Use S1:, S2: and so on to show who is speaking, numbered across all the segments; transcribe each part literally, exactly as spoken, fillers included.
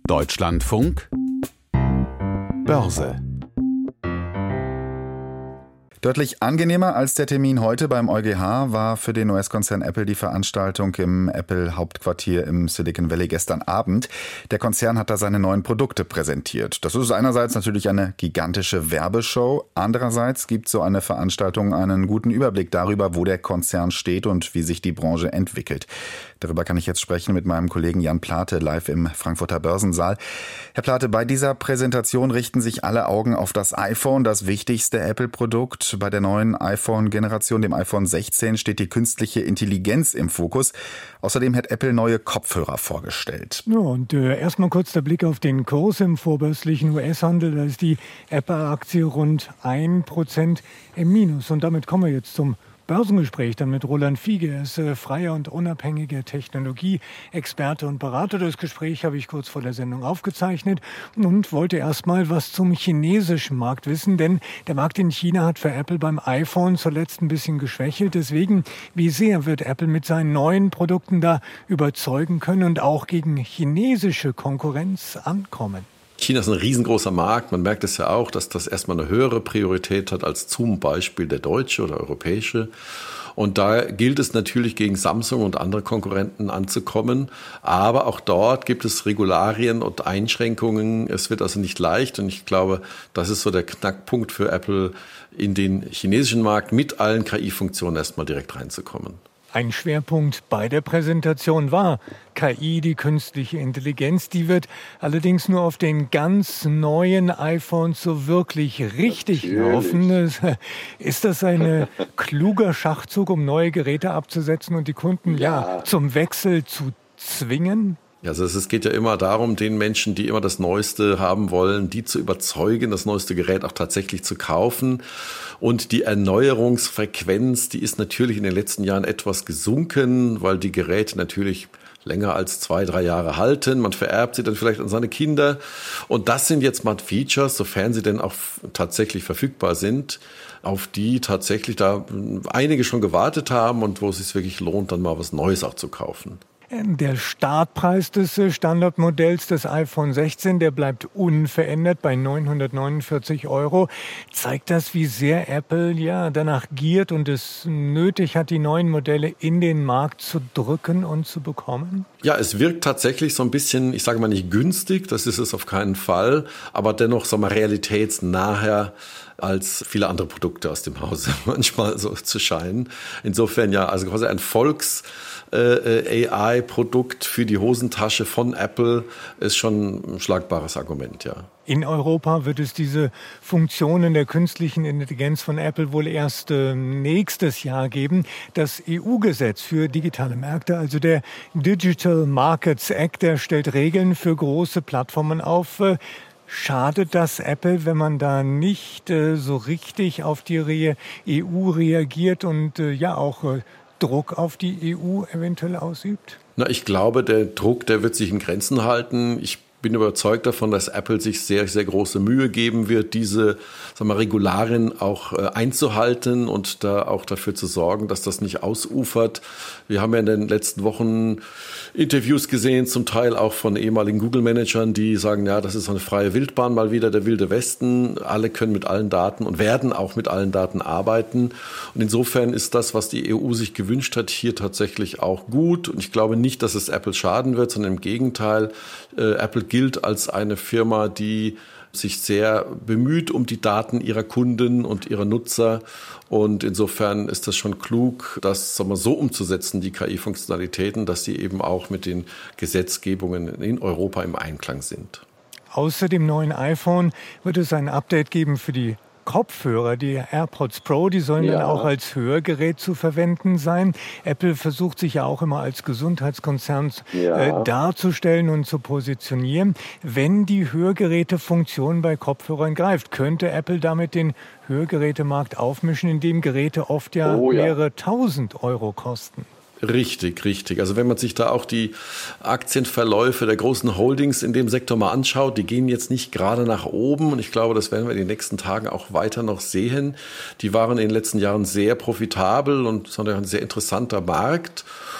S1: Deutschlandfunk Börse.
S2: Deutlich angenehmer als der Termin heute beim EuGH war für den U S-Konzern Apple die Veranstaltung im Apple-Hauptquartier im Silicon Valley gestern Abend. Der Konzern hat da seine neuen Produkte präsentiert. Das ist einerseits natürlich eine gigantische Werbeshow. Andererseits gibt so eine Veranstaltung einen guten Überblick darüber, wo der Konzern steht und wie sich die Branche entwickelt. Darüber kann ich jetzt sprechen mit meinem Kollegen Jan Plate live im Frankfurter Börsensaal. Herr Plate, bei dieser Präsentation richten sich alle Augen auf das iPhone, das wichtigste Apple-Produkt. Bei der neuen iPhone-Generation, dem iPhone sechzehn, steht die künstliche Intelligenz im Fokus. Außerdem hat Apple neue Kopfhörer vorgestellt.
S3: Ja, und äh, erstmal kurz der Blick auf den Kurs im vorbörslichen U S-Handel. Da ist die Apple-Aktie rund ein Prozent im Minus. Und damit kommen wir jetzt zum Börsengespräch dann mit Roland Fiege. Er ist äh, freier und unabhängiger Technologie-Experte und Berater. Das Gespräch habe ich kurz vor der Sendung aufgezeichnet und wollte erst mal was zum chinesischen Markt wissen, denn der Markt in China hat für Apple beim iPhone zuletzt ein bisschen geschwächelt. Deswegen, wie sehr wird Apple mit seinen neuen Produkten da überzeugen können und auch gegen chinesische Konkurrenz ankommen?
S4: China ist ein riesengroßer Markt. Man merkt es ja auch, dass das erstmal eine höhere Priorität hat als zum Beispiel der deutsche oder europäische. Und da gilt es natürlich, gegen Samsung und andere Konkurrenten anzukommen. Aber auch dort gibt es Regularien und Einschränkungen. Es wird also nicht leicht. Und ich glaube, das ist so der Knackpunkt für Apple, in den chinesischen Markt mit allen K I-Funktionen erstmal direkt reinzukommen.
S3: Ein Schwerpunkt bei der Präsentation war K I, die künstliche Intelligenz. Die wird allerdings nur auf den ganz neuen iPhones so wirklich richtig laufen. Ist das ein kluger Schachzug, um neue Geräte abzusetzen und die Kunden ja. ja zum Wechsel zu zwingen?
S4: Also es geht ja immer darum, den Menschen, die immer das Neueste haben wollen, die zu überzeugen, das neueste Gerät auch tatsächlich zu kaufen. Und die Erneuerungsfrequenz, die ist natürlich in den letzten Jahren etwas gesunken, weil die Geräte natürlich länger als zwei, drei Jahre halten. Man vererbt sie dann vielleicht an seine Kinder. Und das sind jetzt mal Features, sofern sie denn auch tatsächlich verfügbar sind, auf die tatsächlich da einige schon gewartet haben und wo es sich wirklich lohnt, dann mal was Neues auch zu kaufen.
S3: Der Startpreis des Standardmodells des iPhone sechzehn, der bleibt unverändert bei neunhundertneunundvierzig Euro. Zeigt das, wie sehr Apple ja danach giert und es nötig hat, die neuen Modelle in den Markt zu drücken und zu bekommen?
S4: Ja, es wirkt tatsächlich so ein bisschen, ich sage mal nicht günstig, das ist es auf keinen Fall, aber dennoch so mal realitätsnaher als viele andere Produkte aus dem Hause manchmal so zu scheinen. Insofern ja, also quasi ein Volks äh, A I-Produkt für die Hosentasche von Apple ist schon ein schlagbares Argument, ja.
S3: In Europa wird es diese Funktionen der künstlichen Intelligenz von Apple wohl erst äh, nächstes Jahr geben. Das E U-Gesetz für digitale Märkte, also der Digital Markets Act, der stellt Regeln für große Plattformen auf. Äh, Schadet das Apple, wenn man da nicht äh, so richtig auf die Re- E U reagiert und äh, ja auch äh, Druck auf die E U eventuell ausübt?
S4: Na, ich glaube, der Druck, der wird sich in Grenzen halten. Ich bin überzeugt davon, dass Apple sich sehr, sehr große Mühe geben wird, diese sagen wir, Regularien auch äh, einzuhalten und da auch dafür zu sorgen, dass das nicht ausufert. Wir haben ja in den letzten Wochen Interviews gesehen, zum Teil auch von ehemaligen Google-Managern, die sagen, ja, das ist eine freie Wildbahn, mal wieder der wilde Westen. Alle können mit allen Daten und werden auch mit allen Daten arbeiten. Und insofern ist das, was die E U sich gewünscht hat, hier tatsächlich auch gut. Und ich glaube nicht, dass es Apple schaden wird, sondern im Gegenteil, äh, Apple gilt als eine Firma, die sich sehr bemüht um die Daten ihrer Kunden und ihrer Nutzer. Und insofern ist das schon klug, das sagen wir, so umzusetzen, die K I-Funktionalitäten, dass sie eben auch mit den Gesetzgebungen in Europa im Einklang sind.
S3: Außer dem neuen iPhone wird es ein Update geben für die Kopfhörer, die AirPods Pro, die sollen ja dann auch als Hörgerät zu verwenden sein. Apple versucht sich ja auch immer als Gesundheitskonzern ja. äh, darzustellen und zu positionieren. Wenn die Hörgerätefunktion bei Kopfhörern greift, könnte Apple damit den Hörgerätemarkt aufmischen, in dem Geräte oft ja, oh, ja. mehrere tausend Euro kosten.
S4: Richtig, richtig. Also wenn man sich da auch die Aktienverläufe der großen Holdings in dem Sektor mal anschaut, die gehen jetzt nicht gerade nach oben und ich glaube, das werden wir in den nächsten Tagen auch weiter noch sehen. Die waren in den letzten Jahren sehr profitabel und sondern ein sehr interessanter Markt.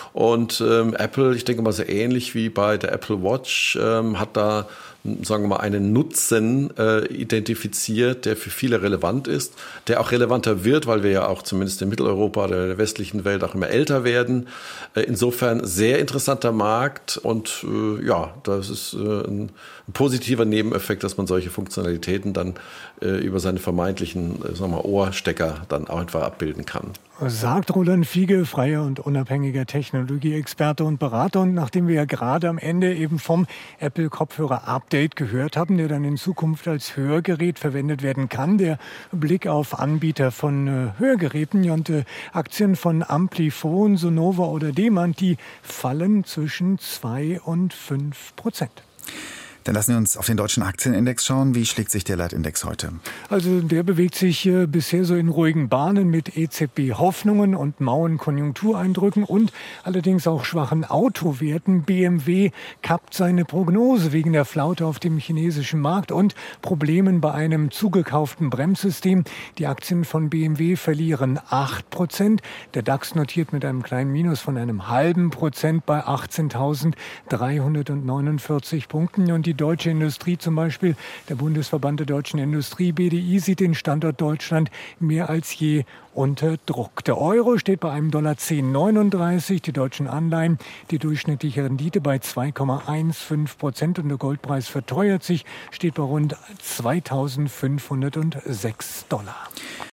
S4: Und ähm, Apple, ich denke mal so ähnlich wie bei der Apple Watch, ähm, hat da, sagen wir mal, einen Nutzen äh, identifiziert, der für viele relevant ist, der auch relevanter wird, weil wir ja auch zumindest in Mitteleuropa oder der westlichen Welt auch immer älter werden. Äh, insofern sehr interessanter Markt und äh, ja, das ist äh, ein, ein positiver Nebeneffekt, dass man solche Funktionalitäten dann äh, über seine vermeintlichen äh, sagen wir mal, Ohrstecker dann auch einfach abbilden kann.
S3: Sagt Roland Fiege, freier und unabhängiger Technologieexperte und Berater. Und nachdem wir ja gerade am Ende eben vom Apple-Kopfhörer-Update gehört haben, der dann in Zukunft als Hörgerät verwendet werden kann, der Blick auf Anbieter von äh, Hörgeräten und äh, Aktien von Amplifon, Sonova oder Demant, die fallen zwischen zwei und fünf Prozent.
S2: Dann lassen wir uns auf den deutschen Aktienindex schauen. Wie schlägt sich der Leitindex heute?
S3: Also der bewegt sich äh, bisher so in ruhigen Bahnen mit E Z B-Hoffnungen und mauen Konjunktureindrücken und allerdings auch schwachen Autowerten. B M W kappt seine Prognose wegen der Flaute auf dem chinesischen Markt und Problemen bei einem zugekauften Bremssystem. Die Aktien von B M W verlieren acht Prozent. Der DAX notiert mit einem kleinen Minus von einem halben Prozent bei achtzehntausenddreihundertneunundvierzig Punkten. Und die deutsche Industrie zum Beispiel, der Bundesverband der deutschen Industrie, B D I, sieht den Standort Deutschland mehr als je unter Druck. Der Euro steht bei einem Dollar zehn Komma neununddreißig, die deutschen Anleihen, die durchschnittliche Rendite bei zwei Komma fünfzehn Prozent und der Goldpreis verteuert sich, steht bei rund zweitausendfünfhundertsechs Dollar.